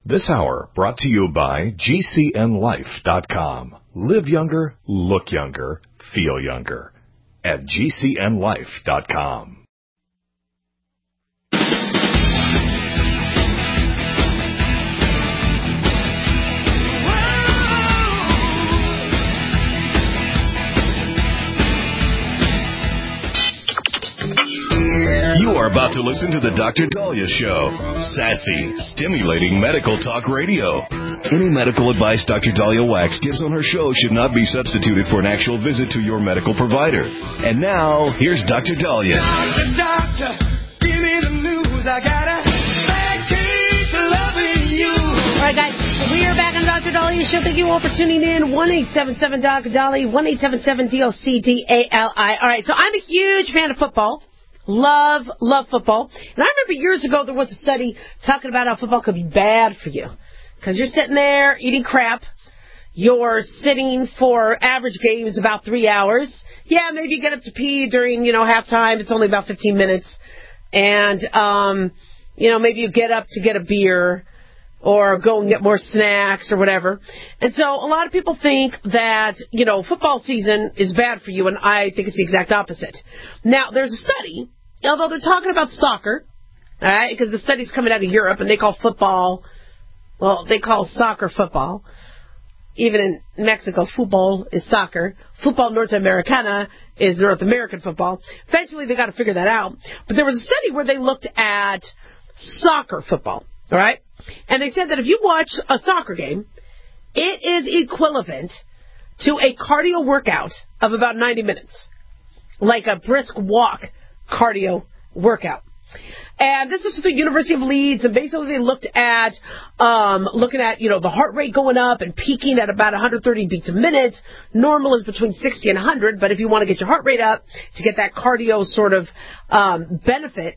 This hour brought to you by GCNLife.com. Live younger, look younger, feel younger at GCNLife.com. You are about to listen to the Dr. Daliah Show. Sassy, stimulating medical talk radio. Any medical advice Dr. Daliah Wax gives on her show should not be substituted for an actual visit to your medical provider. And now, here's Dr. Daliah. Doctor, give me the news. I got a bad case of loving you. All right, guys, we are back on Dr. Daliah Show. Thank you all for tuning in. 1-877-Dr. Daliah, 1-877-DOC-DALI. All right, so I'm a huge fan of football. Love football. And I remember years ago there was a study talking about how football could be bad for you. Because you're sitting there eating crap. You're sitting for average games about 3 hours. Yeah, maybe you get up to pee during, halftime. It's only about 15 minutes. And, maybe you get up to get a beer or go and get more snacks or whatever. And so a lot of people think that, football season is bad for you, and I think it's the exact opposite. Now, there's a study, although they're talking about soccer, all right, because the study's coming out of Europe, and they call soccer football. Even in Mexico, football is soccer. Football Norteamericana is North American football. Eventually, they got to figure that out. But there was a study where they looked at soccer football, all right? And they said that if you watch a soccer game, it is equivalent to a cardio workout of about 90 minutes, like a brisk walk cardio workout. And this is with the University of Leeds, and basically they looked at, the heart rate going up and peaking at about 130 beats a minute. Normal is between 60 and 100, but if you want to get your heart rate up to get that cardio sort of benefit,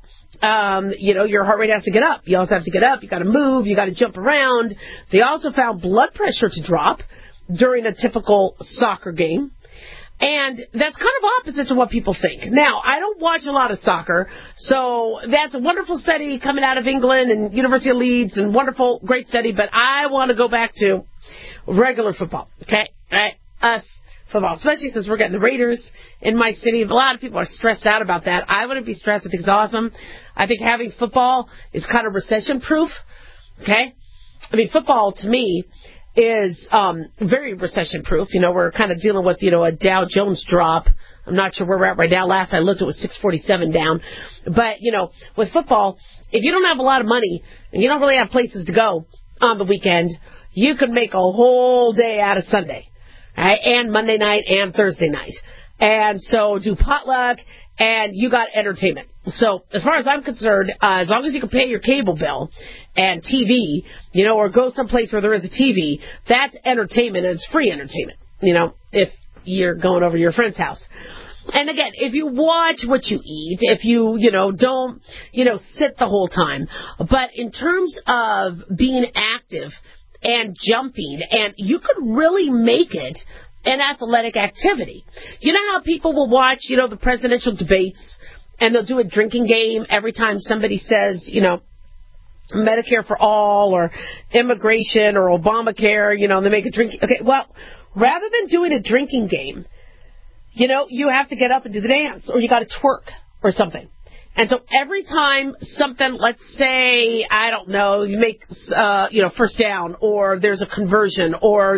your heart rate has to get up. You also have to get up. You got to move. You got to jump around. They also found blood pressure to drop during a typical soccer game. And that's kind of opposite to what people think. Now, I don't watch a lot of soccer, so that's a wonderful study coming out of England and University of Leeds, and wonderful, great study, but I want to go back to regular football, okay? Right? Us football, especially since we're getting the Raiders in my city. A lot of people are stressed out about that. I wouldn't be stressed. I think it's awesome. I think having football is kind of recession-proof, okay? I mean, football, to me, is very recession-proof. We're kind of dealing with, a Dow Jones drop. I'm not sure where we're at right now. Last I looked, it was 647 down. But, with football, if you don't have a lot of money and you don't really have places to go on the weekend, you can make a whole day out of Sunday, right? And Monday night and Thursday night. And so do potluck, and you got entertainment. So as far as I'm concerned, as long as you can pay your cable bill and TV, or go someplace where there is a TV, that's entertainment, and it's free entertainment, if you're going over to your friend's house. And again, if you watch what you eat, if you, don't, sit the whole time. But in terms of being active and jumping, and you could really make it an athletic activity. You know how people will watch, the presidential debates, and they'll do a drinking game every time somebody says, Medicare for all or immigration or Obamacare, they make a drinking. Okay, well, rather than doing a drinking game, you have to get up and do the dance, or you got to twerk or something. And so every time something, let's say, I don't know, you make, first down, or there's a conversion, or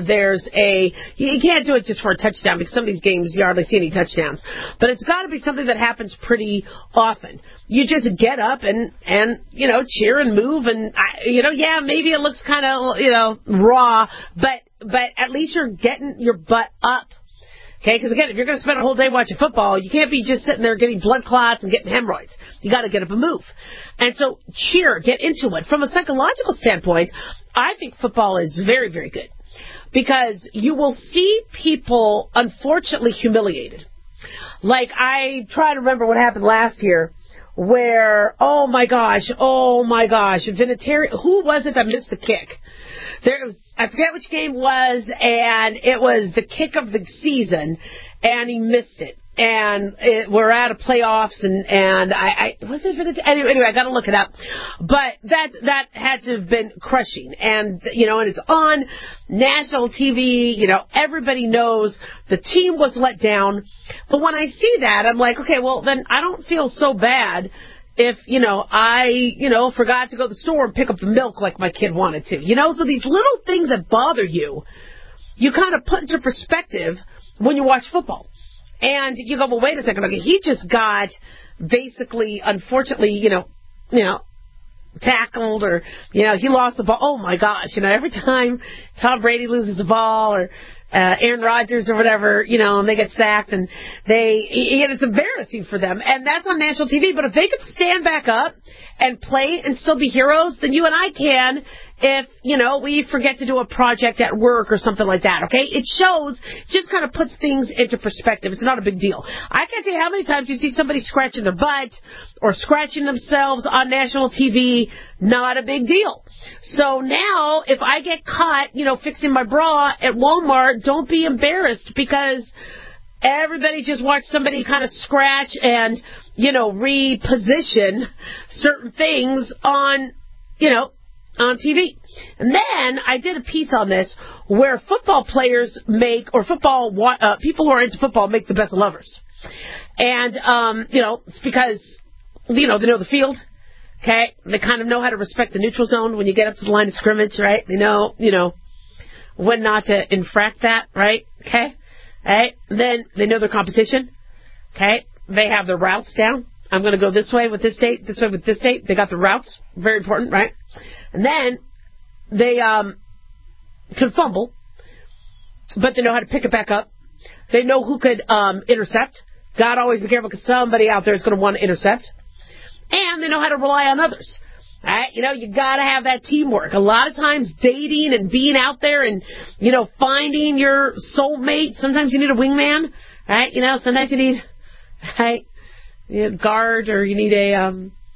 you can't do it just for a touchdown, because some of these games you hardly see any touchdowns. But it's got to be something that happens pretty often. You just get up and cheer and move, and, maybe it looks kind of, raw, but at least you're getting your butt up. Okay, because again, if you're going to spend a whole day watching football, you can't be just sitting there getting blood clots and getting hemorrhoids. You got to get up and move. And so cheer, get into it. From a psychological standpoint, I think football is very, very good, because you will see people unfortunately humiliated. Like, I try to remember what happened last year, where, oh my gosh, Vinatieri, who was it that missed the kick? I forget which game it was, and it was the kick of the season, and he missed it. we're out of playoffs, and I was it anyway. I got to look it up, but that had to have been crushing, and and it's on national TV. Everybody knows the team was let down, but when I see that, I'm like, okay, well then I don't feel so bad if I forgot to go to the store and pick up the milk like my kid wanted to. So these little things that bother you kind of put into perspective when you watch football. And you go, well, wait a second. Okay, he just got basically, unfortunately, tackled, or he lost the ball. Oh my gosh! Every time Tom Brady loses a ball, or Aaron Rodgers or whatever, and they get sacked, and it's embarrassing for them. And that's on national TV. But if they could stand back up and play and still be heroes, then you and I can if, we forget to do a project at work or something like that, okay? It just kind of puts things into perspective. It's not a big deal. I can't tell you how many times you see somebody scratching their butt or scratching themselves on national TV. Not a big deal. So now, if I get caught, fixing my bra at Walmart, don't be embarrassed, because everybody just watched somebody kind of scratch and, reposition certain things on TV. And then I did a piece on this where football players people who are into football make the best lovers. And, it's because, they know the field. Okay? They kind of know how to respect the neutral zone when you get up to the line of scrimmage, right? They know, when not to infract that, right? Okay? Right? Then they know their competition. Okay? They have their routes down. I'm going to go this way with this date, this way with this date. They got the routes. Very important, right? And then they can fumble, but they know how to pick it back up. They know who could intercept. God, always be careful, because somebody out there is going to want to intercept. And they know how to rely on others. All right? You got to have that teamwork. A lot of times dating and being out there and, finding your soulmate, sometimes you need a wingman, right? Sometimes you need, right, a guard, or you need a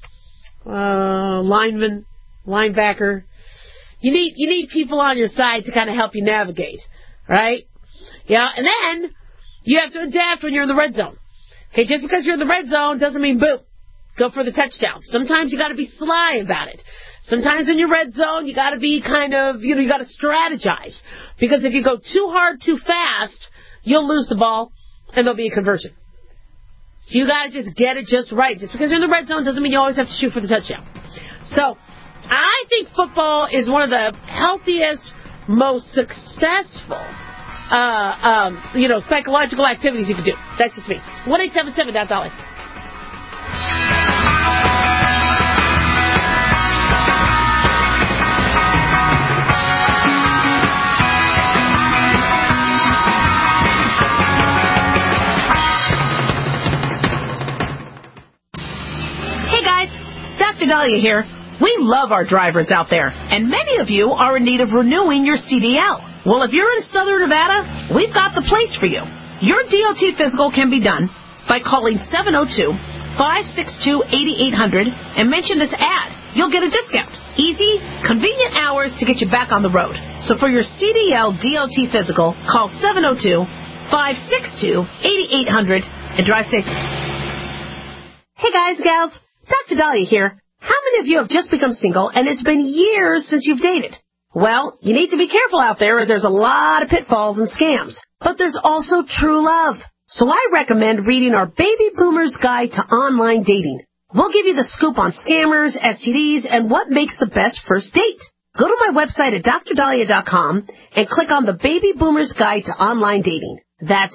lineman, linebacker. You need people on your side to kind of help you navigate, right? Yeah, and then you have to adapt when you're in the red zone. Okay, just because you're in the red zone doesn't mean boom, go for the touchdown. Sometimes you got to be sly about it. Sometimes in your red zone, you got to be kind of, you got to strategize. Because if you go too hard, too fast, you'll lose the ball, and there'll be a conversion. So you got to just get it just right. Just because you're in the red zone doesn't mean you always have to shoot for the touchdown. So I think football is one of the healthiest, most successful, psychological activities you can do. That's just me. 1-877, that's Dolly. Dr. Dahlia here. We love our drivers out there, and many of you are in need of renewing your CDL. Well, if you're in Southern Nevada, we've got the place for you. Your DOT physical can be done by calling 702-562-8800 and mention this ad. You'll get a discount. Easy, convenient hours to get you back on the road. So for your CDL DOT physical, call 702-562-8800 and drive safely. Hey guys, gals. Dr. Dahlia here. How many of you have just become single and it's been years since you've dated? Well, you need to be careful out there, as there's a lot of pitfalls and scams. But there's also true love. So I recommend reading our Baby Boomer's Guide to Online Dating. We'll give you the scoop on scammers, STDs, and what makes the best first date. Go to my website at drdahlia.com and click on the Baby Boomer's Guide to Online Dating. That's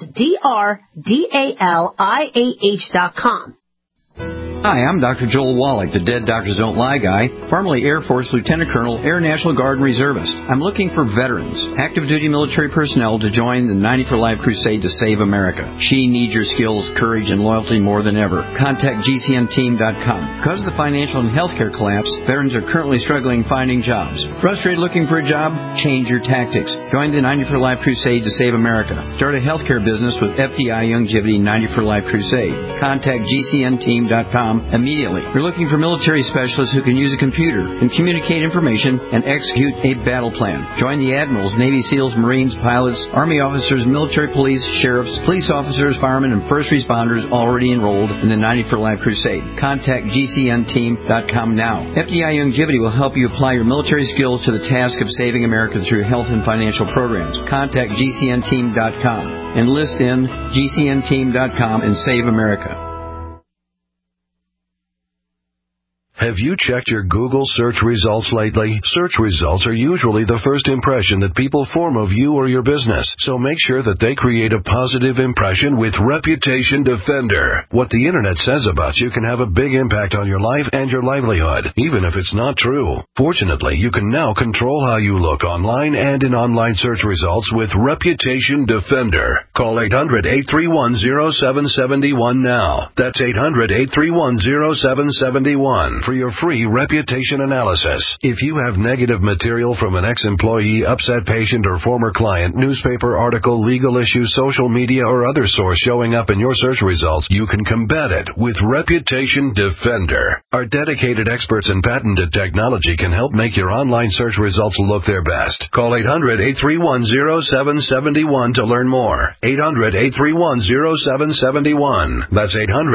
DRDALIAH.com. Hi, I'm Dr. Joel Wallach, the Dead Doctors Don't Lie guy, formerly Air Force Lieutenant Colonel, Air National Guard and Reservist. I'm looking for veterans, active duty military personnel to join the 90 for Life crusade to save America. She needs your skills, courage, and loyalty more than ever. Contact GCNteam.com. Because of the financial and healthcare collapse, veterans are currently struggling finding jobs. Frustrated looking for a job? Change your tactics. Join the 90 for Life crusade to save America. Start a healthcare business with FDI Longevity 90 for Life crusade. Contact GCNteam.com militaryspecialist.com immediately. You're looking for military specialists who can use a computer and communicate information and execute a battle plan. Join the admirals, Navy SEALs, Marines, pilots, Army officers, military police, sheriffs, police officers, firemen, and first responders already enrolled in the 90 for Life Crusade. Contact GCNteam.com now. FDI Longevity will help you apply your military skills to the task of saving America through health and financial programs. Contact GCNteam.com. Enlist in GCNteam.com and save America. Have you checked your Google search results lately? Search results are usually the first impression that people form of you or your business, so make sure that they create a positive impression with Reputation Defender. What the Internet says about you can have a big impact on your life and your livelihood, even if it's not true. Fortunately, you can now control how you look online and in online search results with Reputation Defender. Call 800-831-0771 now. That's 800-831-0771. For your free reputation analysis. If you have negative material from an ex-employee, upset patient, or former client, newspaper article, legal issue, social media, or other source showing up in your search results, you can combat it with Reputation Defender. Our dedicated experts in patented technology can help make your online search results look their best. Call 800-831-0771 to learn more. 800-831-0771. That's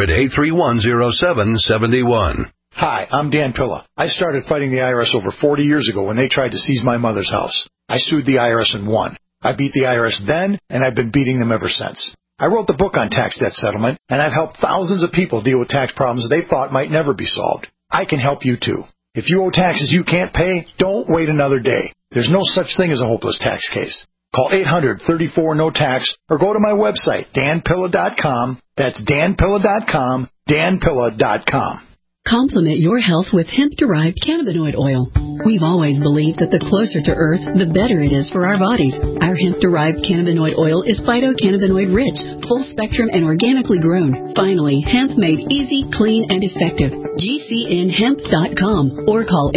800-831-0771. Hi, I'm Dan Pilla. I started fighting the IRS over 40 years ago when they tried to seize my mother's house. I sued the IRS and won. I beat the IRS then, and I've been beating them ever since. I wrote the book on tax debt settlement, and I've helped thousands of people deal with tax problems they thought might never be solved. I can help you too. If you owe taxes you can't pay, don't wait another day. There's no such thing as a hopeless tax case. Call 800-34-NO-TAX or go to my website, danpilla.com. That's danpilla.com, danpilla.com. Complement your health with hemp-derived cannabinoid oil. We've always believed that the closer to Earth, the better it is for our bodies. Our hemp-derived cannabinoid oil is phytocannabinoid-rich, full-spectrum, and organically grown. Finally, hemp made easy, clean, and effective. GCNhemp.com or call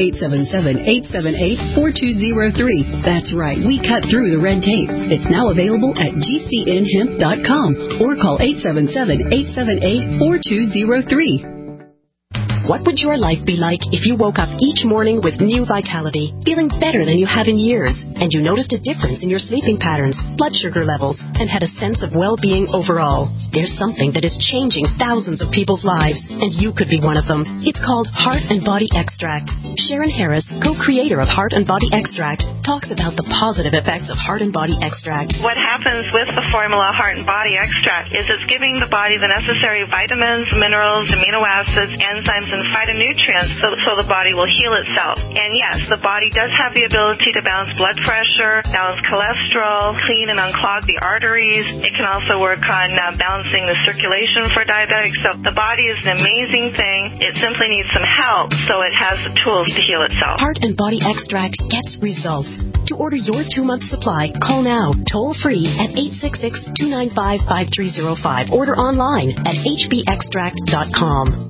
877-878-4203. That's right, we cut through the red tape. It's now available at GCNhemp.com or call 877-878-4203. What would your life be like if you woke up each morning with new vitality, feeling better than you have in years, and you noticed a difference in your sleeping patterns, blood sugar levels, and had a sense of well-being overall? There's something that is changing thousands of people's lives, and you could be one of them. It's called Heart and Body Extract. Sharon Harris, co-creator of Heart and Body Extract, talks about the positive effects of Heart and Body Extract. What happens with the formula Heart and Body Extract is it's giving the body the necessary vitamins, minerals, amino acids, enzymes, and phytonutrients so the body will heal itself. And yes, the body does have the ability to balance blood pressure, balance cholesterol, clean and unclog the arteries. It can also work on balancing the circulation for diabetics. So the body is an amazing thing. It simply needs some help so it has the tools to heal itself. Heart and Body Extract gets results. To order your 2-month supply, call now, toll free at 866-295-5305. Order online at hbextract.com.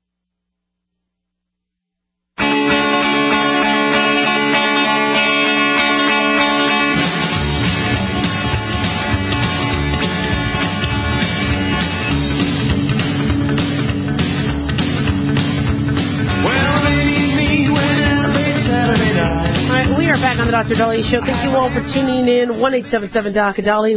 Back on the Dr. Dali Show. Thank you all for tuning in. 1-877-DOC-DALI,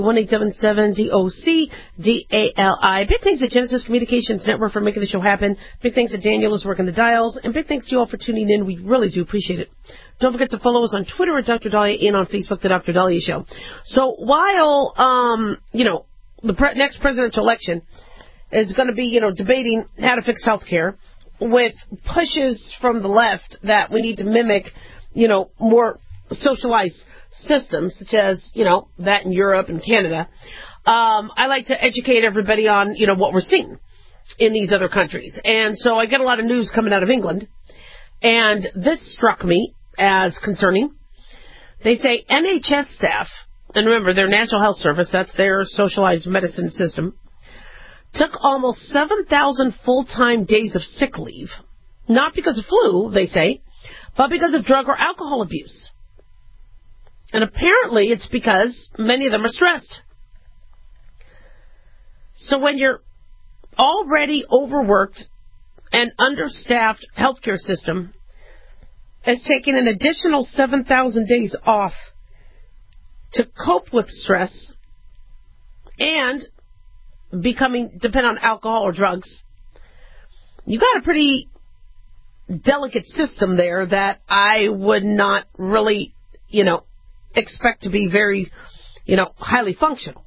1-877-DOC-DALI. Big thanks to Genesis Communications Network for making the show happen. Big thanks to Daniel who's working the dials. And big thanks to you all for tuning in. We really do appreciate it. Don't forget to follow us on Twitter at Dr. Dali and on Facebook, The Dr. Dali Show. So while, the next presidential election is going to be, debating how to fix health care with pushes from the left that we need to mimic, more socialized systems, such as, that in Europe and Canada. I like to educate everybody on, what we're seeing in these other countries. And so I get a lot of news coming out of England. And this struck me as concerning. They say NHS staff, and remember, their National Health Service, that's their socialized medicine system, took almost 7,000 full-time days of sick leave. Not because of flu, they say, but because of drug or alcohol abuse. And apparently it's because many of them are stressed. So when you're already overworked an understaffed healthcare system has taken an additional 7,000 days off to cope with stress and becoming dependent on alcohol or drugs. You got a pretty delicate system there that I would not really, expect to be very, highly functional.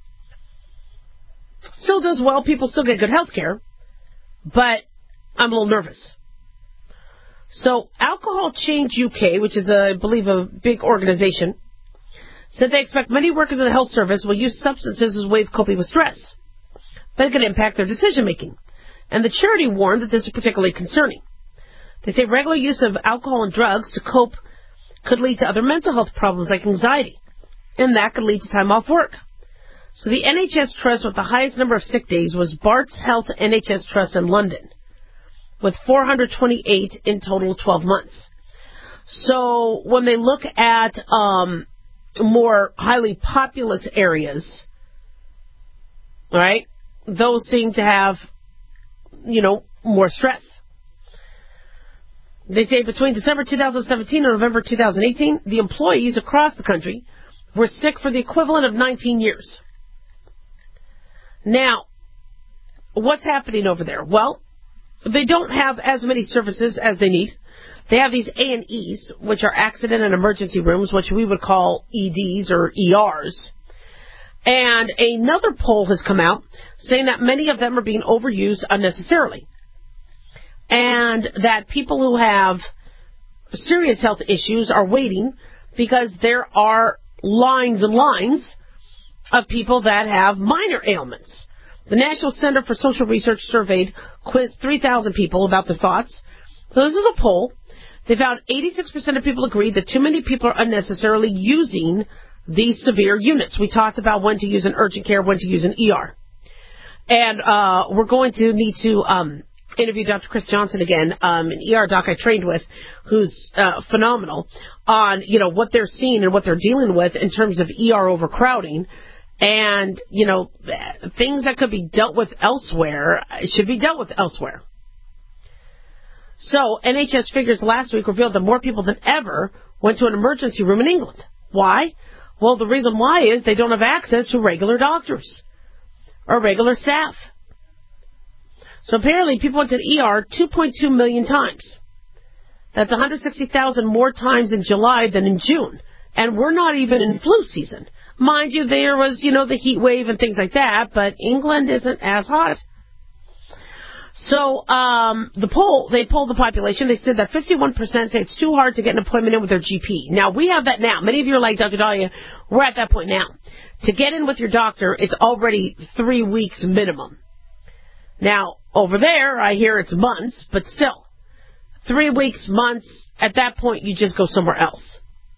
Still does well. People still get good health care, but I'm a little nervous. So Alcohol Change UK, which is, I believe, a big organization, said they expect many workers in the health service will use substances as a way of coping with stress, but it could impact their decision-making. And the charity warned that this is particularly concerning. They say regular use of alcohol and drugs to cope could lead to other mental health problems like anxiety, and that could lead to time off work. So the NHS Trust with the highest number of sick days was Barts Health NHS Trust in London, with 428 in total 12 months. So when they look at more highly populous areas, right, those seem to have, more stress. They say between December 2017 and November 2018, the employees across the country were sick for the equivalent of 19 years. Now, what's happening over there? Well, they don't have as many services as they need. They have these A&Es, which are accident and emergency rooms, which we would call EDs or ERs. And another poll has come out saying that many of them are being overused unnecessarily. And that people who have serious health issues are waiting because there are lines and lines of people that have minor ailments. The National Center for Social Research surveyed, quizzed 3,000 people about their thoughts. So this is a poll. They found 86% of people agreed that too many people are unnecessarily using these severe units. We talked about when to use an urgent care, when to use an ER. And we're going to need to interview Dr. Chris Johnson again, an ER doc I trained with, who's phenomenal, on, what they're seeing and what they're dealing with in terms of ER overcrowding. And, things that could be dealt with elsewhere should be dealt with elsewhere. So, NHS figures last week revealed that more people than ever went to an emergency room in England. Why? Well, the reason why is they don't have access to regular doctors or regular staff. So apparently people went to the ER 2.2 million times. That's 160,000 more times in July than in June. And we're not even in flu season. Mind you, there was, the heat wave and things like that, but England isn't as hot. So, they polled the population. They said that 51% say it's too hard to get an appointment in with their GP. Now, we have that now. Many of you are like, Dr. Dahlia, we're at that point now. To get in with your doctor, it's already 3 weeks minimum. Now, over there, I hear it's months, but still, 3 weeks, months, at that point, you just go somewhere else.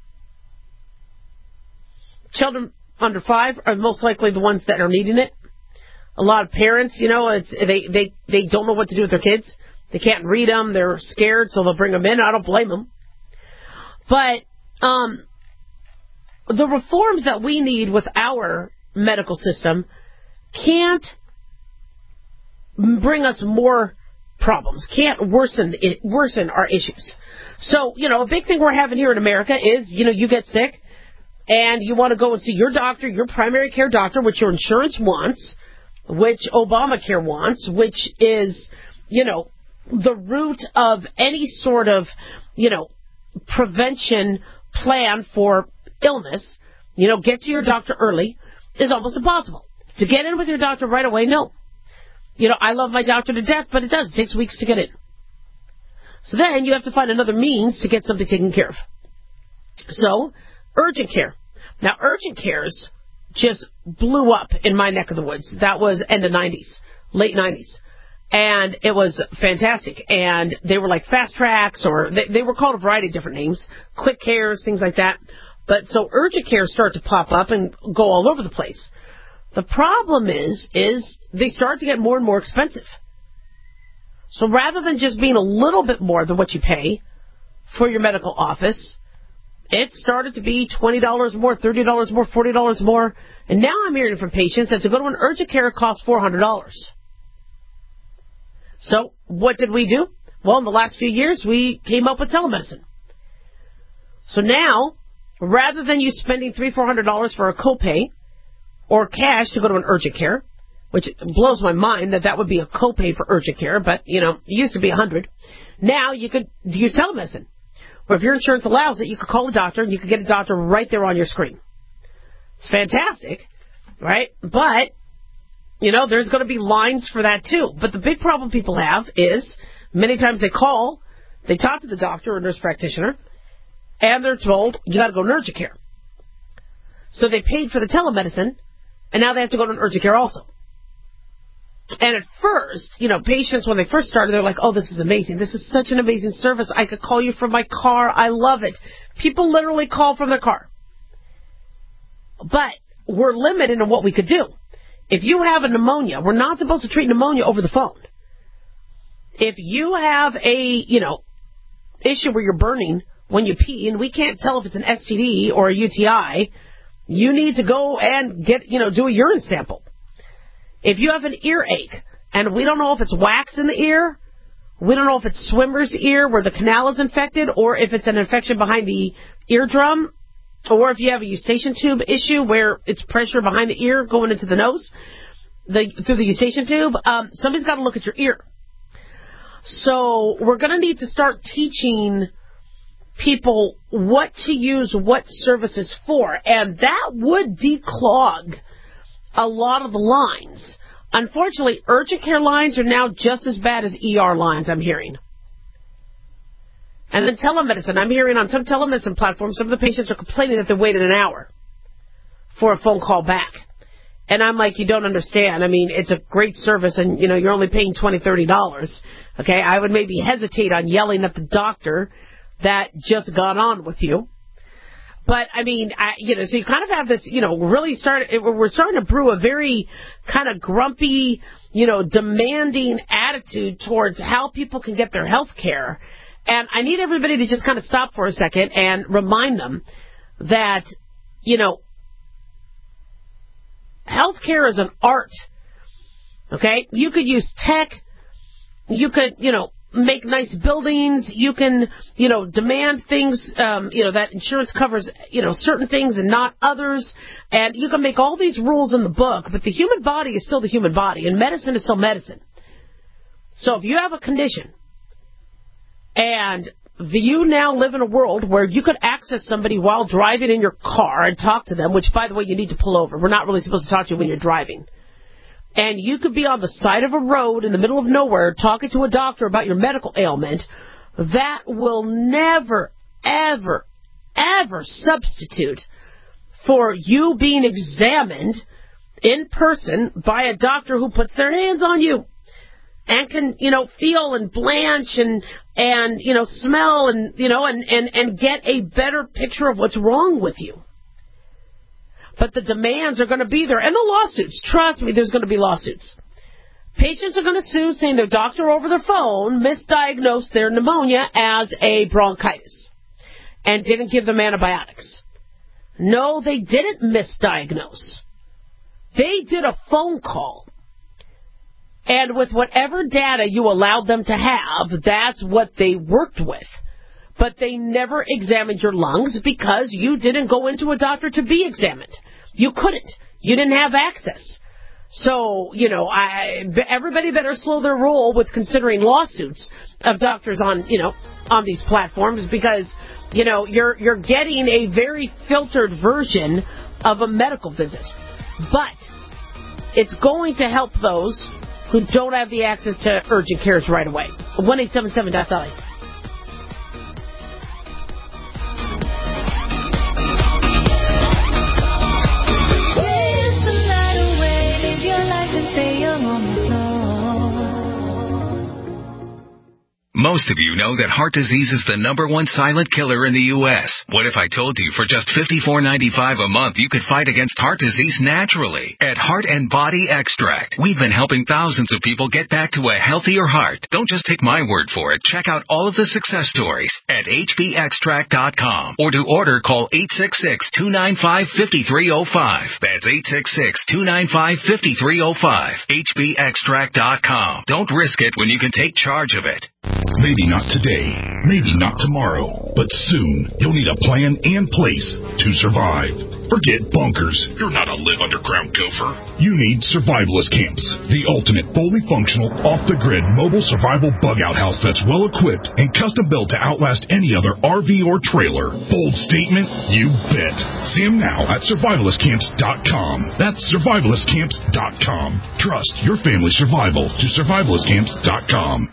Children under 5 are most likely the ones that are needing it. A lot of parents, they don't know what to do with their kids. They can't read them. They're scared, so they'll bring them in. I don't blame them. But the reforms that we need with our medical system can't bring us more problems, can't worsen our issues. So, a big thing we're having here in America is, you get sick and you want to go and see your doctor, your primary care doctor, which your insurance wants, which Obamacare wants, which is, the root of any sort of, prevention plan for illness. Get to your doctor early is almost impossible. To get in with your doctor right away, no. I love my doctor to death, but it takes weeks to get in. So then you have to find another means to get something taken care of. So, urgent care. Now, urgent cares just blew up in my neck of the woods. That was end of 90s, late 90s. And it was fantastic. And they were like fast tracks, or they were called a variety of different names, quick cares, things like that. But so urgent cares start to pop up and go all over the place. The problem is they start to get more and more expensive. So rather than just being a little bit more than what you pay for your medical office, it started to be $20 more, $30 more, $40 more. And now I'm hearing from patients that to go to an urgent care costs $400. So what did we do? Well, in the last few years, we came up with telemedicine. So now, rather than you spending $300-400 for a copay or cash to go to an urgent care, which blows my mind that would be a copay for urgent care, but, it used to be $100. Now you could use telemedicine. Or if your insurance allows it, you could call a doctor and you could get a doctor right there on your screen. It's fantastic, right? But, there's going to be lines for that too. But the big problem people have is many times they call, they talk to the doctor or nurse practitioner, and they're told, you got to go to urgent care. So they paid for the telemedicine, and now they have to go to an urgent care also. And at first, patients, when they first started, they're like, oh, this is amazing. This is such an amazing service. I could call you from my car. I love it. People literally call from their car. But we're limited in what we could do. If you have a pneumonia, we're not supposed to treat pneumonia over the phone. If you have a, issue where you're burning when you pee, and we can't tell if it's an STD or a UTI, you need to go and do a urine sample. If you have an earache, and we don't know if it's wax in the ear, we don't know if it's swimmer's ear where the canal is infected, or if it's an infection behind the eardrum, or if you have a eustachian tube issue where it's pressure behind the ear going into the nose, through the eustachian tube, somebody's got to look at your ear. So we're going to need to start teaching people what to use what services for, and that would declog a lot of the lines. Unfortunately, urgent care lines are now just as bad as ER lines, I'm hearing. And then telemedicine, I'm hearing on some telemedicine platforms, some of the patients are complaining that they waited an hour for a phone call back. And I'm like, you don't understand. I mean, it's a great service, and, you're only paying $20, $30. Okay, I would maybe hesitate on yelling at the doctor that just got on with you. But, I mean, so you kind of have this, we're starting to brew a very kind of grumpy, demanding attitude towards how people can get their health care. And I need everybody to just kind of stop for a second and remind them that, health care is an art. Okay? You could use tech. You could, make nice buildings. You can, demand things, that insurance covers, certain things and not others. And you can make all these rules in the book, but the human body is still the human body, and medicine is still medicine. So if you have a condition, and you now live in a world where you could access somebody while driving in your car and talk to them, which, by the way, you need to pull over. We're not really supposed to talk to you when you're driving. And you could be on the side of a road in the middle of nowhere talking to a doctor about your medical ailment. That will never, ever, ever substitute for you being examined in person by a doctor who puts their hands on you and can, feel and blanch and smell and get a better picture of what's wrong with you. But the demands are going to be there. And the lawsuits. Trust me, there's going to be lawsuits. Patients are going to sue saying their doctor over the phone misdiagnosed their pneumonia as a bronchitis and didn't give them antibiotics. No, they didn't misdiagnose. They did a phone call. And with whatever data you allowed them to have, that's what they worked with. But they never examined your lungs because you didn't go into a doctor to be examined. You couldn't. You didn't have access. So, everybody better slow their roll with considering lawsuits of doctors on these platforms because, you're getting a very filtered version of a medical visit. But it's going to help those who don't have the access to urgent cares right away. 1-877-DOC. Most of you know that heart disease is the #1 silent killer in the U.S. What if I told you for just $54.95 a month you could fight against heart disease naturally? At Heart and Body Extract, we've been helping thousands of people get back to a healthier heart. Don't just take my word for it. Check out all of the success stories at hbextract.com. Or to order, call 866-295-5305. That's 866-295-5305. hbextract.com. Don't risk it when you can take charge of it. Maybe not today, maybe not tomorrow, but soon you'll need a plan and place to survive. Forget bunkers. You're not a live underground gopher. You need survivalist camps, the ultimate fully functional, off-the-grid mobile survival bug-out house that's well-equipped and custom-built to outlast any other RV or trailer. Bold statement? You bet. See them now at survivalistcamps.com. That's survivalistcamps.com. Trust your family's survival to survivalistcamps.com.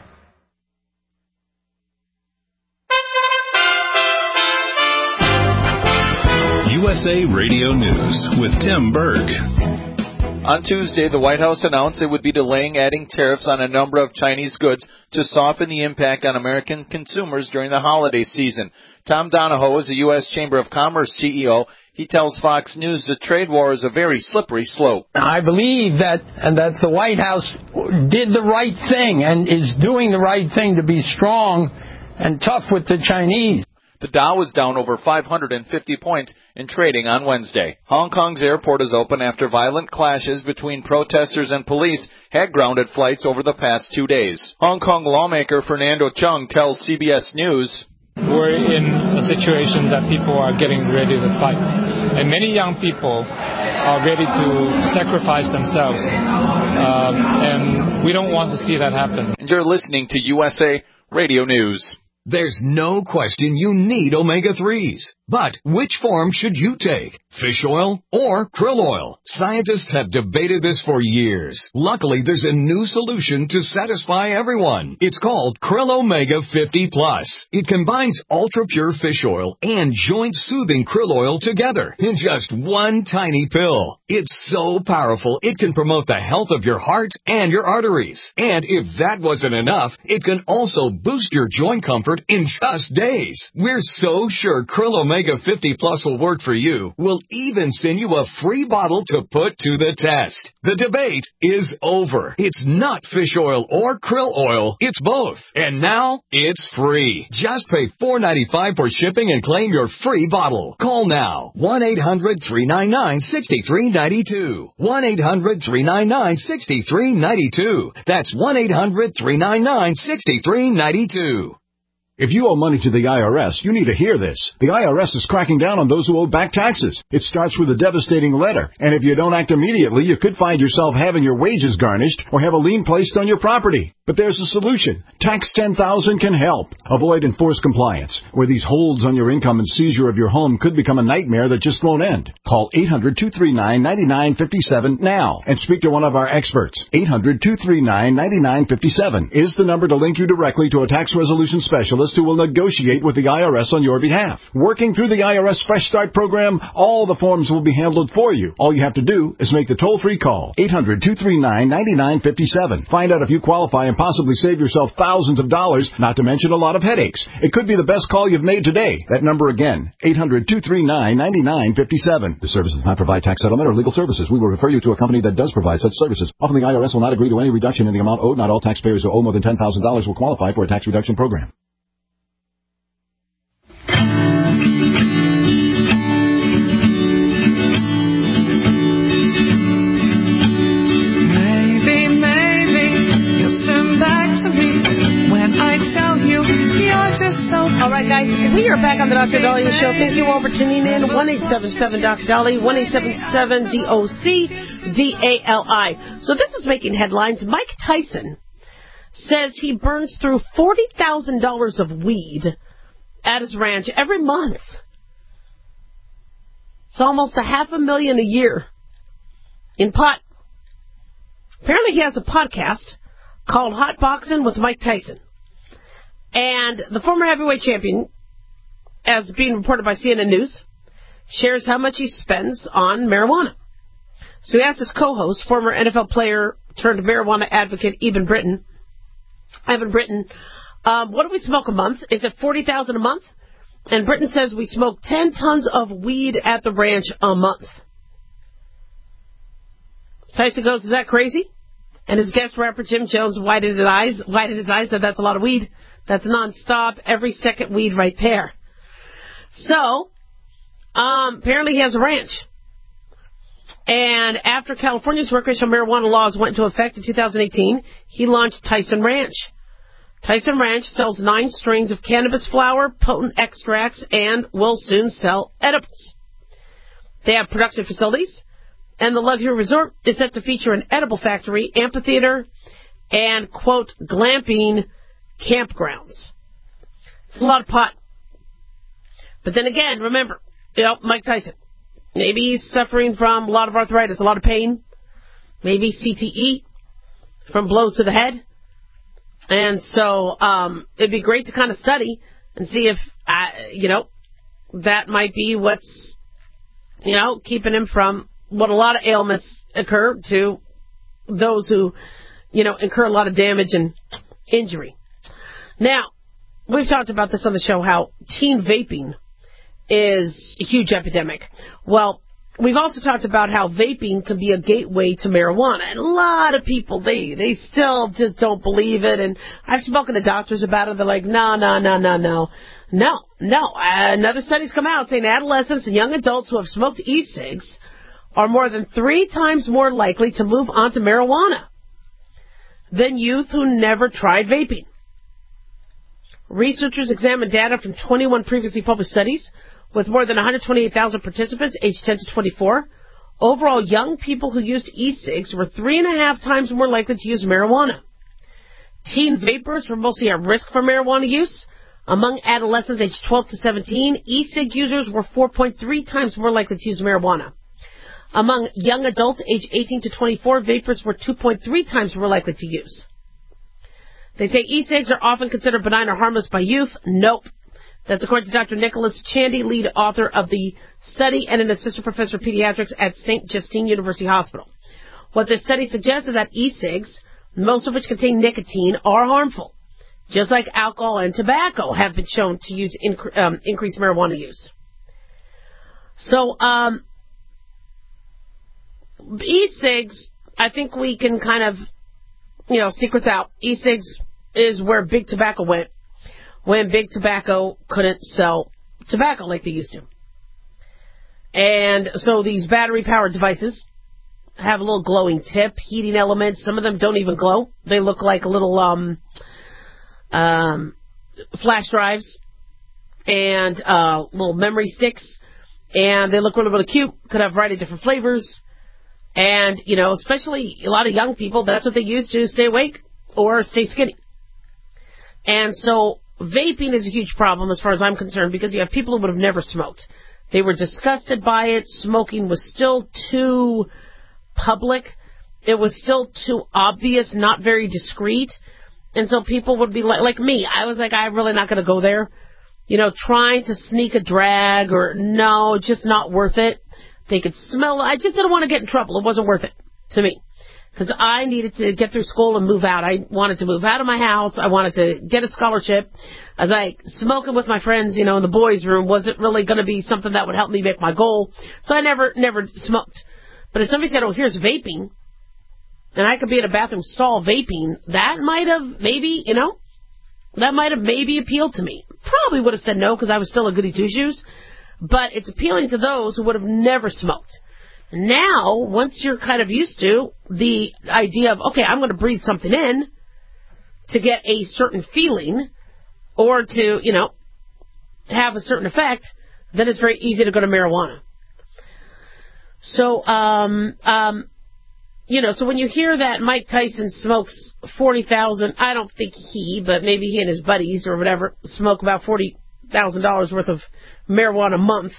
USA Radio News with Tim Berg. On Tuesday, the White House announced it would be delaying adding tariffs on a number of Chinese goods to soften the impact on American consumers during the holiday season. Tom Donahoe is the U.S. Chamber of Commerce CEO. He tells Fox News the trade war is a very slippery slope. I believe that the White House did the right thing and is doing the right thing to be strong and tough with the Chinese. The Dow was down over 550 points in trading on Wednesday. Hong Kong's airport is open after violent clashes between protesters and police had grounded flights over the past 2 days. Hong Kong lawmaker Fernando Chung tells CBS News, "We're in a situation that people are getting ready to fight. And many young people are ready to sacrifice themselves. And we don't want to see that happen." And you're listening to USA Radio News. There's no question you need omega-3s. But which form should you take? Fish oil or krill oil? Scientists have debated this for years. Luckily, there's a new solution to satisfy everyone. It's called Krill Omega 50 Plus. It combines ultra-pure fish oil and joint-soothing krill oil together in just one tiny pill. It's so powerful, it can promote the health of your heart and your arteries. And if that wasn't enough, it can also boost your joint comfort in just days. We're so sure Krill Omega 50 Plus will work for you. We'll even send you a free bottle to put to the test. The debate is over. It's not fish oil or krill oil. It's both. And now it's free. Just pay $4.95 for shipping and claim your free bottle. Call now. 1-800-399-6392. 1-800-399-6392. That's 1-800-399-6392. If you owe money to the IRS, you need to hear this. The IRS is cracking down on those who owe back taxes. It starts with a devastating letter, and if you don't act immediately, you could find yourself having your wages garnished or have a lien placed on your property. But there's a solution. Tax 10,000 can help. Avoid enforced compliance, where these holds on your income and seizure of your home could become a nightmare that just won't end. Call 800-239-9957 now and speak to one of our experts. 800-239-9957 is the number to link you directly to a tax resolution specialist who will negotiate with the IRS on your behalf. Working through the IRS Fresh Start program, all the forms will be handled for you. All you have to do is make the toll-free call. 800-239-9957. Find out if you qualify and possibly save yourself thousands of dollars, not to mention a lot of headaches. It could be the best call you've made today. That number again, 800-239-9957. The service does not provide tax settlement or legal services. We will refer you to a company that does provide such services. Often the IRS will not agree to any reduction in the amount owed. Not all taxpayers who owe more than $10,000 will qualify for a tax reduction program. All right, guys, we are back on the Dr. Dahlia Show. Thank you all for tuning in. 1-877-Dr. 1-877-DOC-DALI. So this is making headlines. Mike Tyson says he burns through $40,000 of weed at his ranch every month. It's almost $500,000 a year in pot. Apparently he has a podcast called Hot Boxing with Mike Tyson. And the former heavyweight champion, as being reported by CNN News, shares how much he spends on marijuana. So he asked his co-host, former NFL player turned marijuana advocate Evan Britton, What do we smoke a month? Is it 40,000 a month? And Britain says we smoke 10 tons of weed at the ranch a month. Tyson goes, is that crazy? And his guest rapper, Jim Jones, widened his eyes, said that's a lot of weed. That's nonstop, every second weed right there. So, apparently he has a ranch. And after California's recreational marijuana laws went into effect in 2018, he launched Tyson Ranch. Tyson Ranch sells 9 strings of cannabis flower, potent extracts, and will soon sell edibles. They have production facilities, and the luxury resort is set to feature an edible factory, amphitheater, and, quote, glamping campgrounds. It's a lot of pot. But then again, remember, Mike Tyson, maybe he's suffering from a lot of arthritis, a lot of pain, maybe CTE from blows to the head. And so it'd be great to kind of study and see if, that might be what's, keeping him from what a lot of ailments occur to those who, incur a lot of damage and injury. Now, we've talked about this on the show, how teen vaping is a huge epidemic. Well, we've also talked about how vaping can be a gateway to marijuana. And a lot of people, they still just don't believe it. And I've spoken to doctors about it. They're like, no. Another study's come out saying adolescents and young adults who have smoked e-cigs are more than 3 times more likely to move on to marijuana than youth who never tried vaping. Researchers examined data from 21 previously published studies with more than 128,000 participants aged 10 to 24. Overall, young people who used e-cigs were 3.5 times more likely to use marijuana. Teen vapers were mostly at risk for marijuana use. Among adolescents aged 12 to 17, e-cig users were 4.3 times more likely to use marijuana. Among young adults aged 18 to 24, vapers were 2.3 times more likely to use. They say e-cigs are often considered benign or harmless by youth. Nope. That's according to Dr. Nicholas Chandy, lead author of the study and an assistant professor of pediatrics at St. Justine University Hospital. What this study suggests is that e-cigs, most of which contain nicotine, are harmful, just like alcohol and tobacco have been shown to use increased marijuana use. So, e-cigs, I think we can kind of, secrets out. E-cigs is where big tobacco went when big tobacco couldn't sell tobacco like they used to. And so these battery-powered devices have a little glowing tip, heating elements. Some of them don't even glow. They look like little flash drives and little memory sticks. And they look really, really cute. Could have a variety of different flavors. And, especially a lot of young people, that's what they use to stay awake or stay skinny. And so vaping is a huge problem as far as I'm concerned because you have people who would have never smoked. They were disgusted by it. Smoking was still too public. It was still too obvious, not very discreet. And so people would be like me. I was like, I'm really not going to go there. Trying to sneak a drag or no, just not worth it. They could smell it. I just didn't want to get in trouble. It wasn't worth it to me. Because I needed to get through school and move out. I wanted to move out of my house. I wanted to get a scholarship. I was like, smoking with my friends, in the boys' room wasn't really going to be something that would help me make my goal. So I never smoked. But if somebody said, oh, here's vaping, and I could be in a bathroom stall vaping, that might have maybe appealed to me. Probably would have said no because I was still a goody two-shoes. But it's appealing to those who would have never smoked. Now, once you're kind of used to the idea of, okay, I'm going to breathe something in to get a certain feeling or to, have a certain effect, then it's very easy to go to marijuana. So, so when you hear that Mike Tyson smokes 40,000, I don't think but maybe he and his buddies or whatever smoke about $40,000 worth of marijuana a month.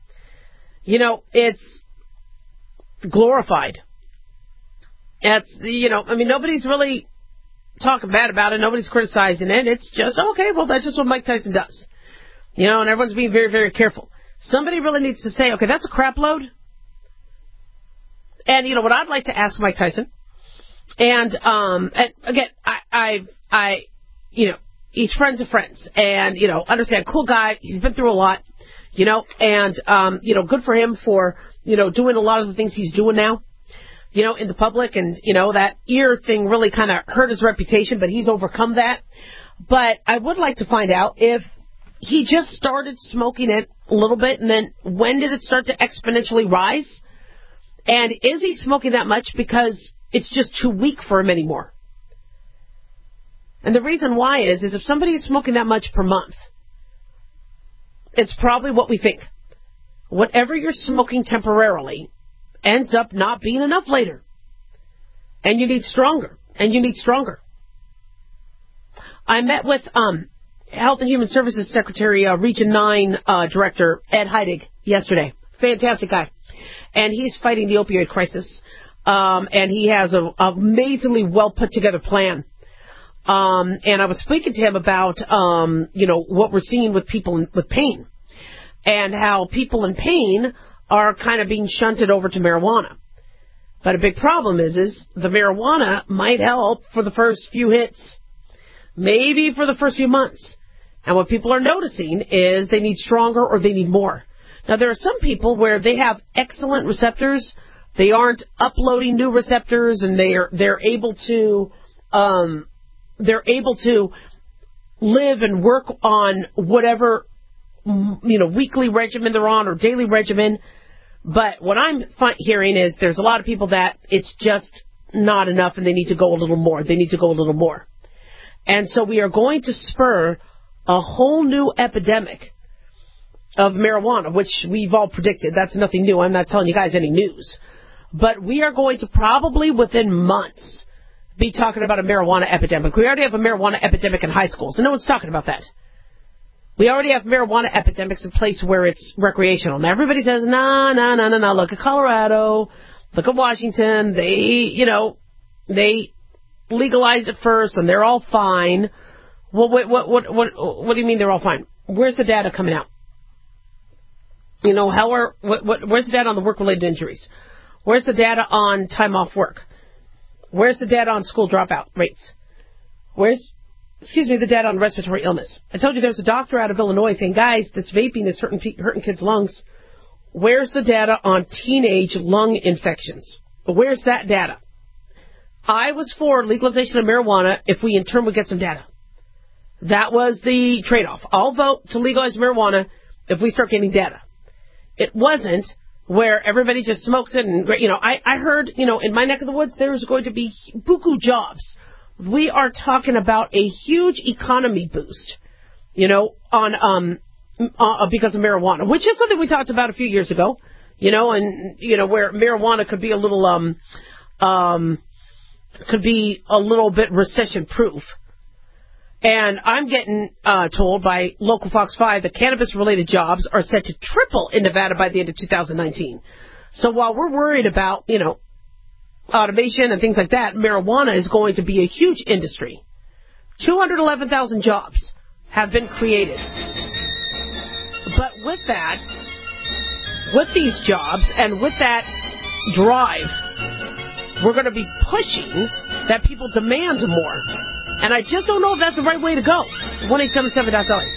It's glorified. It's, nobody's really talking bad about it. Nobody's criticizing it. It's just, okay, well, that's just what Mike Tyson does. And everyone's being very, very careful. Somebody really needs to say, okay, that's a crap load. And, what I'd like to ask Mike Tyson, and again, he's friends of friends. And, you know, understand, cool guy. He's been through a lot, you know, and, you know, good for him for, you know, doing a lot of the things he's doing now, you know, in the public. And, you know, that ear thing really kind of hurt his reputation, but he's overcome that. But I would like to find out if he just started smoking it a little bit, and then when did it start to exponentially rise? And is he smoking that much because it's just too weak for him anymore? And the reason why is if somebody is smoking that much per month, it's probably what we think. Whatever you're smoking temporarily ends up not being enough later. And you need stronger, and you need stronger. I met with Health and Human Services Secretary, Region 9 Director Ed Heidig yesterday. Fantastic guy. And he's fighting the opioid crisis. And he has an amazingly well put together plan. And I was speaking to him about, you know, what we're seeing with people with pain. And how people in pain are kind of being shunted over to marijuana. But a big problem is the marijuana might help for the first few hits. Maybe for the first few months. And what people are noticing is they need stronger or they need more. Now, there are some people where they have excellent receptors. They aren't uploading new receptors, and they're able to live and work on whatever, you know, weekly regimen they're on or daily regimen. But what I'm hearing is there's a lot of people that it's just not enough, and they need to go a little more. They need to go a little more. And so we are going to spur a whole new epidemic of marijuana, which we've all predicted. That's nothing new. I'm not telling you guys any news. But we are going to probably within months be talking about a marijuana epidemic. We already have a marijuana epidemic in high schools, and no one's talking about that. We already have marijuana epidemics in place where it's recreational. Now, everybody says, no. Look at Colorado. Look at Washington. They legalized it first, and they're all fine. Well, what do you mean they're all fine? Where's the data coming out? You know, where's the data on the work-related injuries? Where's the data on time off work? Where's the data on school dropout rates? Where's the data on respiratory illness? I told you there's a doctor out of Illinois saying, guys, this vaping is hurting kids' lungs. Where's the data on teenage lung infections? Where's that data? I was for legalization of marijuana if we in turn would get some data. That was the trade-off. I'll vote to legalize marijuana if we start getting data. It wasn't where everybody just smokes it and, you know, I heard, you know, in my neck of the woods there's going to be buku jobs. We are talking about a huge economy boost, you know, on because of marijuana, which is something we talked about a few years ago, you know, and, you know, where marijuana could be a little bit recession-proof. And I'm getting told by local Fox 5 that cannabis-related jobs are set to triple in Nevada by the end of 2019. So while we're worried about, you know, automation and things like that, marijuana is going to be a huge industry. 211,000 jobs have been created. But with that, with these jobs and with that drive, we're going to be pushing that people demand more. And I just don't know if that's the right way to go. 1-877-LA.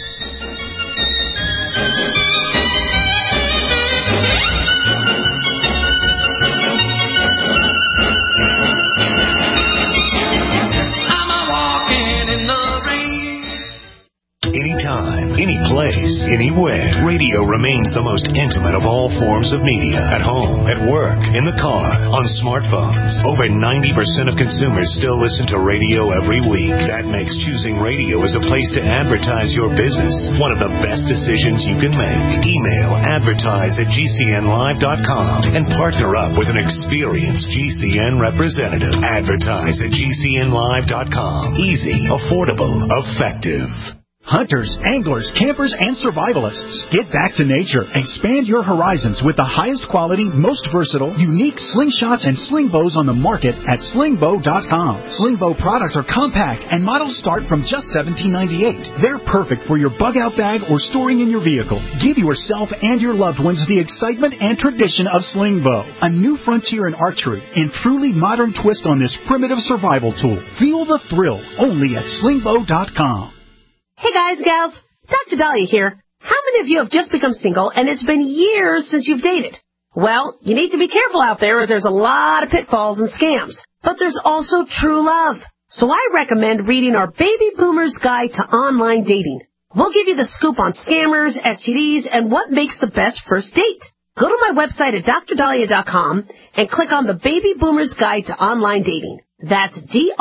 Anytime, any place, anywhere, radio remains the most intimate of all forms of media. At home, at work, in the car, on smartphones. Over 90% of consumers still listen to radio every week. That makes choosing radio as a place to advertise your business one of the best decisions you can make. Email advertise@gcnlive.com and partner up with an experienced GCN representative. Advertise@gcnlive.com. Easy, affordable, effective. Hunters, anglers, campers, and survivalists. Get back to nature. Expand your horizons with the highest quality, most versatile, unique slingshots and sling bows on the market at slingbow.com. Slingbow products are compact and models start from just $17.98. They're perfect for your bug-out bag or storing in your vehicle. Give yourself and your loved ones the excitement and tradition of Slingbow. A new frontier in archery and truly modern twist on this primitive survival tool. Feel the thrill only at slingbow.com. Hey guys, gals, Dr. Dahlia here. How many of you have just become single and it's been years since you've dated? Well, you need to be careful out there as there's a lot of pitfalls and scams. But there's also true love. So I recommend reading our Baby Boomer's Guide to Online Dating. We'll give you the scoop on scammers, STDs, and what makes the best first date. Go to my website at drdahlia.com and click on the Baby Boomer's Guide to Online Dating. That's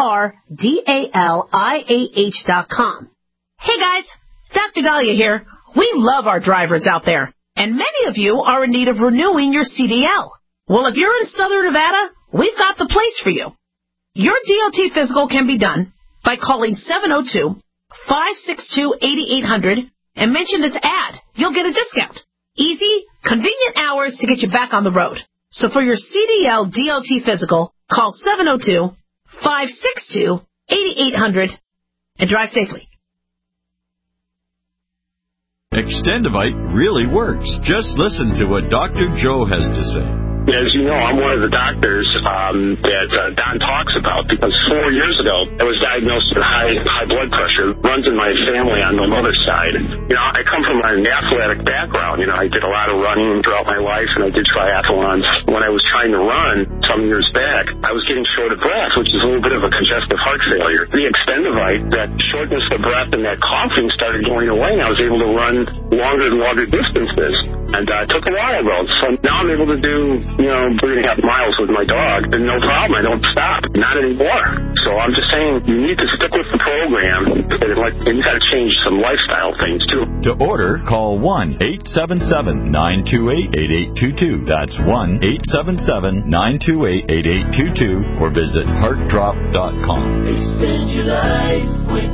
DRDALIAH.com. Hey guys, Dr. Dahlia here. We love our drivers out there, and many of you are in need of renewing your CDL. Well, if you're in Southern Nevada, we've got the place for you. Your DOT physical can be done by calling 702-562-8800 and mention this ad. You'll get a discount. Easy, convenient hours to get you back on the road. So for your CDL DOT physical, call 702-562-8800 and drive safely. Extendivite really works. Just listen to what Dr. Joe has to say. As you know, I'm one of the doctors that Don talks about, because 4 years ago, I was diagnosed with high blood pressure. It runs in my family on my mother's side. You know, I come from an athletic background. You know, I did a lot of running throughout my life, and I did triathlons. When I was trying to run some years back, I was getting short of breath, which is a little bit of a congestive heart failure. The Extendivite, that shortness of breath and that coughing started going away, and I was able to run longer and longer distances. And it took a while, though. So now I'm able to do 3.5 miles with my dog, and no problem. I don't stop. Not anymore. So I'm just saying, you need to stick with the program, and you got to change some lifestyle things, too. To order, call 1-877-928-8822. That's 1-877-928-8822, or visit heartdrop.com. Extend your life with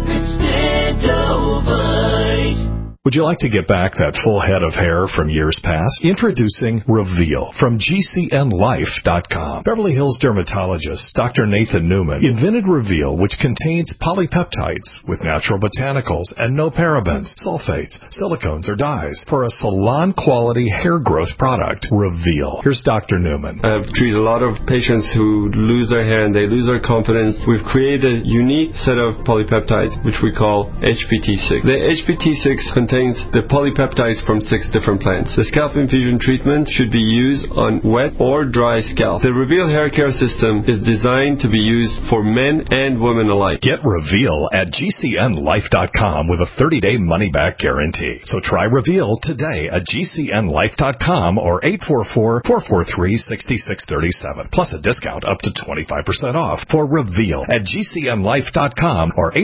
Extendovite. Would you like to get back that full head of hair from years past? Introducing Reveal from GCNLife.com. Beverly Hills dermatologist Dr. Nathan Newman invented Reveal, which contains polypeptides with natural botanicals and no parabens, sulfates, silicones, or dyes for a salon-quality hair growth product. Reveal. Here's Dr. Newman. I've treated a lot of patients who lose their hair and they lose their confidence. We've created a unique set of polypeptides, which we call HPT6. The HPT6 contains the polypeptides from 6 different plants. The scalp infusion treatment should be used on wet or dry scalp. The Reveal hair care system is designed to be used for men and women alike. Get Reveal at GCNLife.com with a 30-day money-back guarantee. So try Reveal today at GCNLife.com or 844-443-6637. Plus a discount up to 25% off for Reveal at GCNLife.com or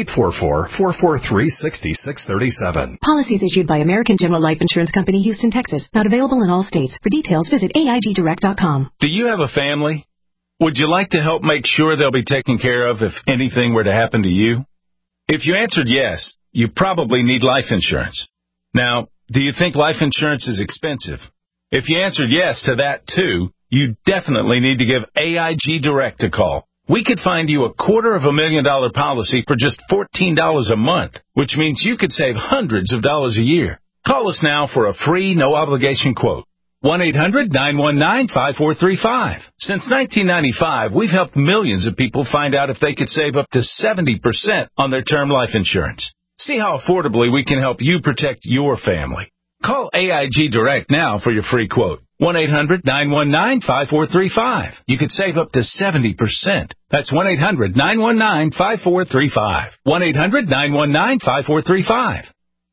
844-443-6637. Policies issued by American General Life Insurance Company, Houston, Texas. Not available in all states. For details, visit AIGdirect.com. Do you have a family? Would you like to help make sure they'll be taken care of if anything were to happen to you? If you answered yes, you probably need life insurance. Now, do you think life insurance is expensive? If you answered yes to that too, you definitely need to give AIG Direct a call. We could find you a $250,000 policy for just $14 a month, which means you could save hundreds of dollars a year. Call us now for a free, no-obligation quote. 1-800-919-5435. Since 1995, we've helped millions of people find out if they could save up to 70% on their term life insurance. See how affordably we can help you protect your family. Call AIG Direct now for your free quote. 1-800-919-5435. You could save up to 70%. That's 1-800-919-5435. 1-800-919-5435.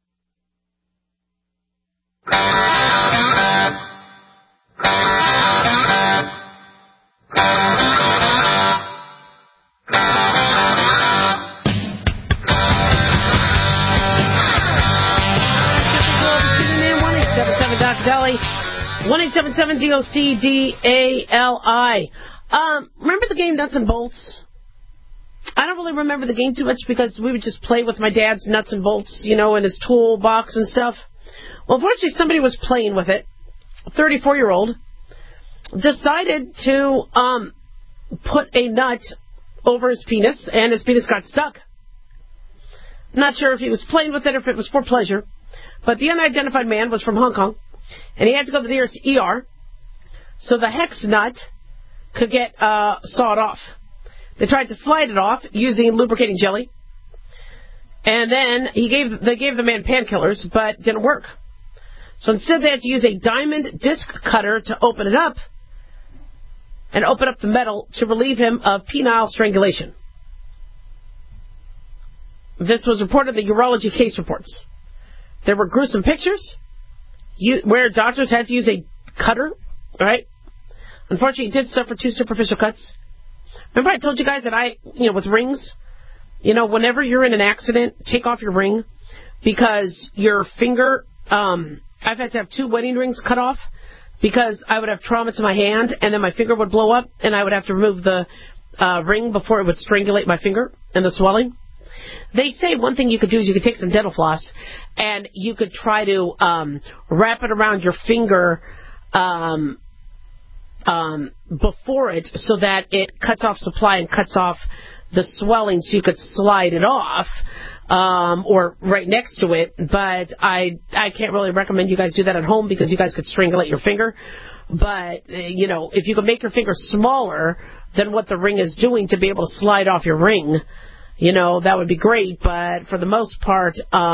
Deli, 1-877-DOC-DALI. Remember the game Nuts and Bolts? I don't really remember the game too much because we would just play with my dad's nuts and bolts, in his toolbox and stuff. Well, unfortunately, somebody was playing with it. A 34-year-old decided to put a nut over his penis, and his penis got stuck. Not sure if he was playing with it or if it was for pleasure, but the unidentified man was from Hong Kong, and he had to go to the nearest ER so the hex nut could get sawed off. They tried to slide it off using lubricating jelly, And then they gave the man painkillers, but didn't work. So instead they had to use a diamond disc cutter to open it up and open up the metal to relieve him of penile strangulation. This was reported in the urology case reports. There were gruesome pictures where doctors had to use a cutter, right? Unfortunately, he did suffer 2 superficial cuts. Remember I told you guys that with rings, whenever you're in an accident, take off your ring because your finger, I've had to have 2 wedding rings cut off because I would have trauma to my hand and then my finger would blow up and I would have to remove the ring before it would strangulate my finger and the swelling. They say one thing you could do is you could take some dental floss and you could try to wrap it around your finger before it so that it cuts off supply and cuts off the swelling so you could slide it off or right next to it. But I can't really recommend you guys do that at home because you guys could strangulate your finger. But, if you could make your finger smaller than what the ring is doing to be able to slide off your ring, that would be great, but for the most part,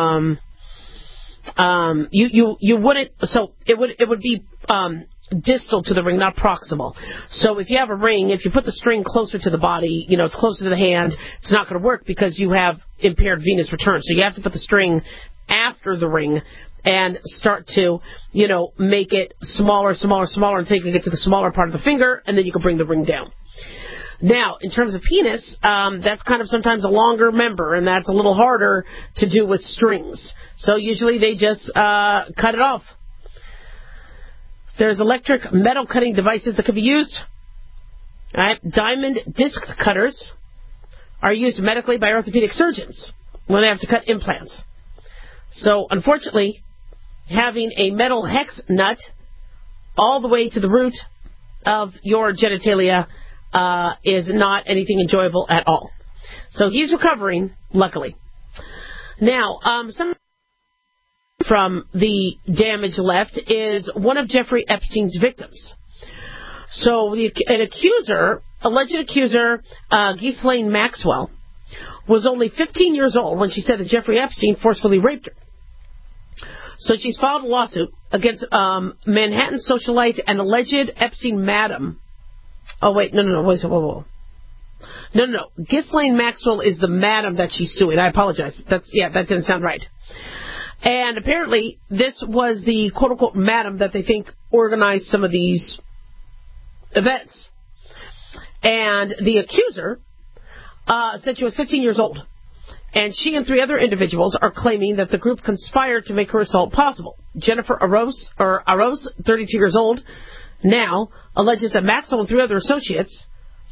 you wouldn't. So it would be distal to the ring, not proximal. So if you have a ring, if you put the string closer to the body, it's closer to the hand, it's not going to work because you have impaired venous return. So you have to put the string after the ring and start to, make it smaller until you can get to the smaller part of the finger, and then you can bring the ring down. Now, in terms of penis, that's kind of sometimes a longer member, and that's a little harder to do with strings. So usually they just cut it off. There's electric metal cutting devices that can be used. All right. Diamond disc cutters are used medically by orthopedic surgeons when they have to cut implants. So, unfortunately, having a metal hex nut all the way to the root of your genitalia is not anything enjoyable at all. So he's recovering, luckily. Now, some from the damage left is one of Jeffrey Epstein's victims. So an alleged accuser, Ghislaine Maxwell, was only 15 years old when she said that Jeffrey Epstein forcefully raped her. So she's filed a lawsuit against Manhattan socialite and alleged Epstein madam. Oh, wait, no, whoa. No. Ghislaine Maxwell is the madam that she's suing. I apologize. That didn't sound right. And apparently, this was the quote-unquote madam that they think organized some of these events. And the accuser said she was 15 years old. And she and 3 other individuals are claiming that the group conspired to make her assault possible. Jennifer Aros, 32 years old, now alleges that Maxwell and 3 other associates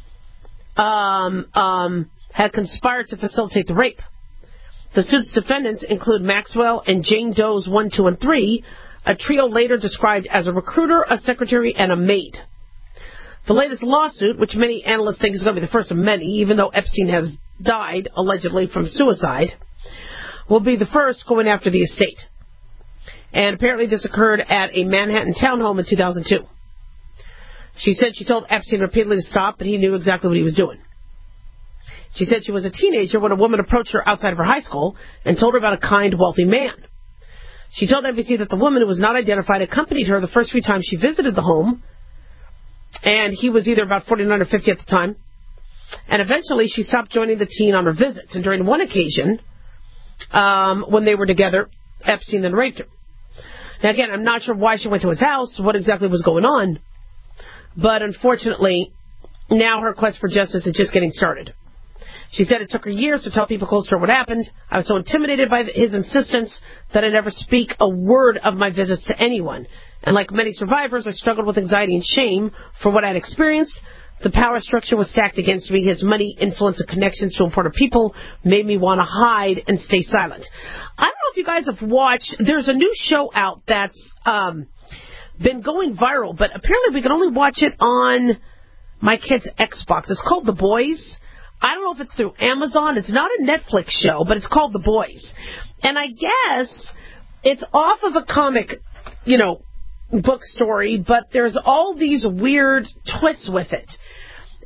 had conspired to facilitate the rape. The suit's defendants include Maxwell and Jane Doe's 1, 2, and 3, a trio later described as a recruiter, a secretary, and a maid. The latest lawsuit, which many analysts think is going to be the first of many, even though Epstein has died, allegedly, from suicide, will be the first going after the estate. And apparently this occurred at a Manhattan townhome in 2002. She said she told Epstein repeatedly to stop, but he knew exactly what he was doing. She said she was a teenager when a woman approached her outside of her high school and told her about a kind, wealthy man. She told NBC that the woman who was not identified accompanied her the first few times she visited the home, and he was either about 49 or 50 at the time. And eventually she stopped joining the teen on her visits. And during one occasion, when they were together, Epstein then raped her. Now again, I'm not sure why she went to his house, what exactly was going on. But unfortunately, now her quest for justice is just getting started. She said it took her years to tell people close to her what happened. I was so intimidated by his insistence that I never speak a word of my visits to anyone. And like many survivors, I struggled with anxiety and shame for what I'd experienced. The power structure was stacked against me. His money, influence, and connections to important people made me want to hide and stay silent. I don't know if you guys have watched, there's a new show out that's been going viral, but apparently we can only watch it on my kid's Xbox. It's called The Boys. I don't know if it's through Amazon. It's not a Netflix show, but it's called The Boys. And I guess it's off of a comic, book story, but there's all these weird twists with it.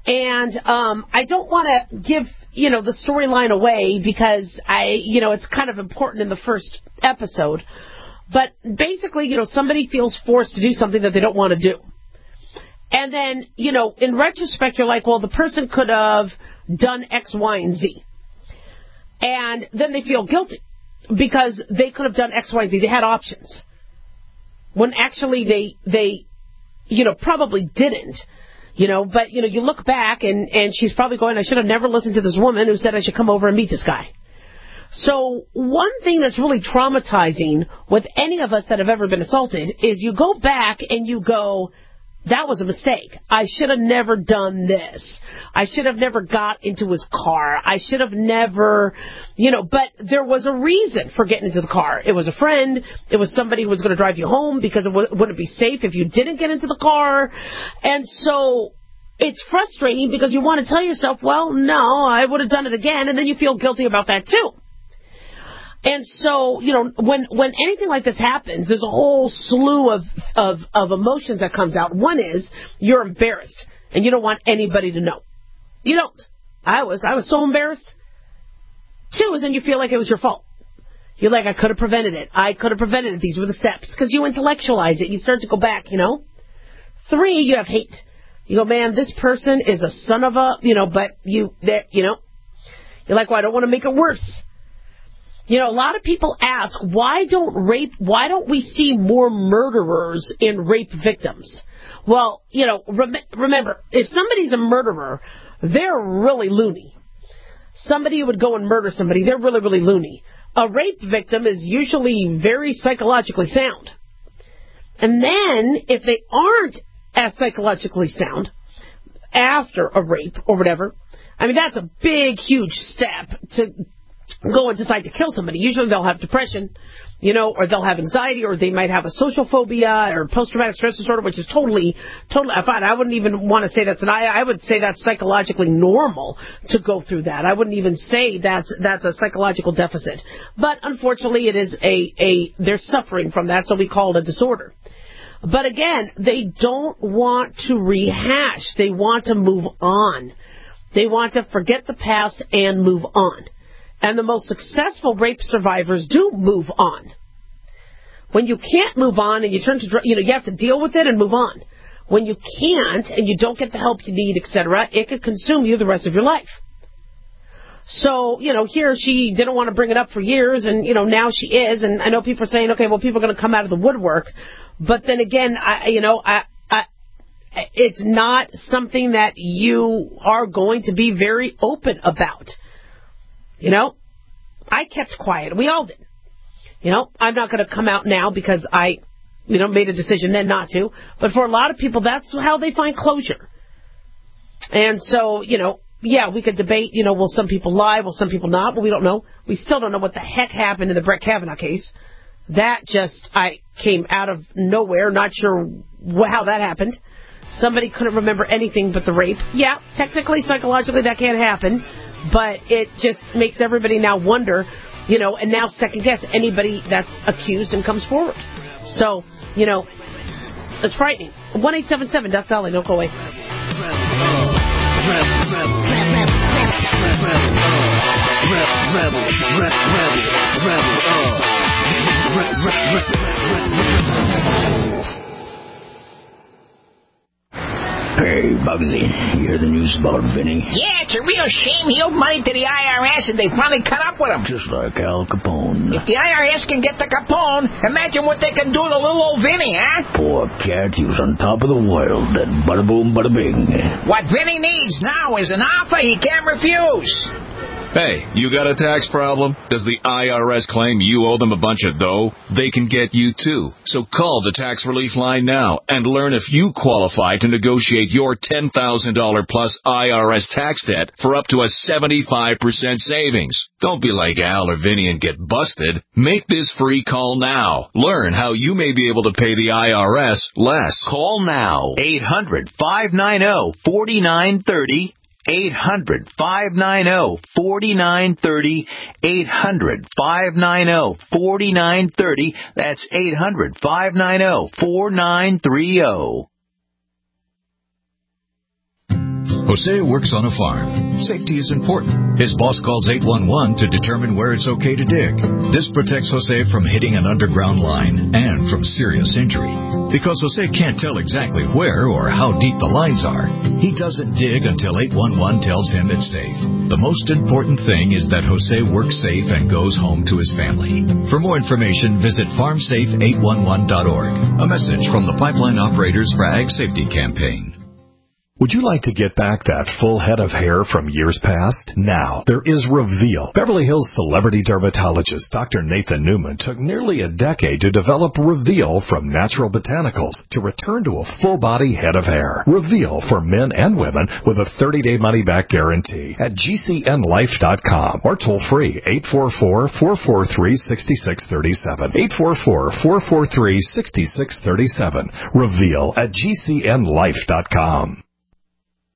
And I don't want to give, the storyline away because it's kind of important in the first episode. But basically, somebody feels forced to do something that they don't want to do. And then, in retrospect, you're like, well, the person could have done X, Y, and Z. And then they feel guilty because they could have done X, Y, and Z. They had options. When actually they probably didn't. But, you look back and she's probably going, I should have never listened to this woman who said I should come over and meet this guy. So one thing that's really traumatizing with any of us that have ever been assaulted is you go back and you go, that was a mistake. I should have never done this. I should have never got into his car. I should have never, but there was a reason for getting into the car. It was a friend. It was somebody who was going to drive you home because it wouldn't be safe if you didn't get into the car. And so it's frustrating because you want to tell yourself, well, no, I would have done it again. And then you feel guilty about that too. And so, when anything like this happens, there's a whole slew of emotions that comes out. One is you're embarrassed and you don't want anybody to know. You don't. I was so embarrassed. Two is then you feel like it was your fault. You're like, I could have prevented it. I could have prevented it. These were the steps. Because you intellectualize it. You start to go back, Three, you have hate. You go, man, this person is a son of a, but you're like, well, I don't want to make it worse. A lot of people ask, why don't we see more murderers in rape victims? Well, remember, if somebody's a murderer, they're really loony. Somebody who would go and murder somebody, they're really, really loony. A rape victim is usually very psychologically sound. And then, if they aren't as psychologically sound after a rape or whatever, that's a big, huge step to go and decide to kill somebody. Usually they'll have depression, or they'll have anxiety, or they might have a social phobia or post-traumatic stress disorder, which is totally fine. I wouldn't even want to say I would say that's psychologically normal to go through that. I wouldn't even say that's a psychological deficit. But unfortunately, it is they're suffering from that, so we call it a disorder. But again, they don't want to rehash. They want to move on. They want to forget the past and move on. And the most successful rape survivors do move on. When you can't move on and you turn to, you have to deal with it and move on. When you can't and you don't get the help you need, etc., it could consume you the rest of your life. So, here she didn't want to bring it up for years, and, now she is. And I know people are saying, okay, well, people are going to come out of the woodwork. But then again, it's not something that you are going to be very open about. I kept quiet. We all did. I'm not going to come out now because I, made a decision then not to. But for a lot of people, that's how they find closure. And so, yeah, we could debate, will some people lie? Will some people not? Well, we don't know. We still don't know what the heck happened in the Brett Kavanaugh case. That I came out of nowhere. Not sure how that happened. Somebody couldn't remember anything but the rape. Yeah, technically, psychologically, that can't happen. But it just makes everybody now wonder, and now second guess anybody that's accused and comes forward. So, it's frightening. 1-877 Duck Dolly, don't go away. Hey, Bugsy, you hear the news about Vinny? Yeah, it's a real shame he owed money to the IRS and they finally caught up with him. Just like Al Capone. If the IRS can get to Capone, imagine what they can do to little old Vinny, huh? Poor cat, he was on top of the world, and bada boom, bada bing. What Vinny needs now is an offer he can't refuse. Hey, you got a tax problem? Does the IRS claim you owe them a bunch of dough? They can get you too. So call the Tax Relief Line now and learn if you qualify to negotiate your $10,000 plus IRS tax debt for up to a 75% savings. Don't be like Al or Vinny and get busted. Make this free call now. Learn how you may be able to pay the IRS less. Call now. 800-590-4930. 800-590-4930. 800-590-4930. That's 800-590-4930. Jose works on a farm. Safety is important. His boss calls 811 to determine where it's okay to dig. This protects Jose from hitting an underground line and from serious injury. Because Jose can't tell exactly where or how deep the lines are, he doesn't dig until 811 tells him it's safe. The most important thing is that Jose works safe and goes home to his family. For more information, visit farmsafe811.org. A message from the Pipeline Operators for Ag Safety Campaign. Would you like to get back that full head of hair from years past? Now, there is Reveal. Beverly Hills celebrity dermatologist Dr. Nathan Newman took nearly a decade to develop Reveal from natural botanicals to return to a full-body head of hair. Reveal for men and women with a 30-day money-back guarantee at GCNlife.com or toll free 844-443-6637. 844-443-6637. Reveal at GCNlife.com.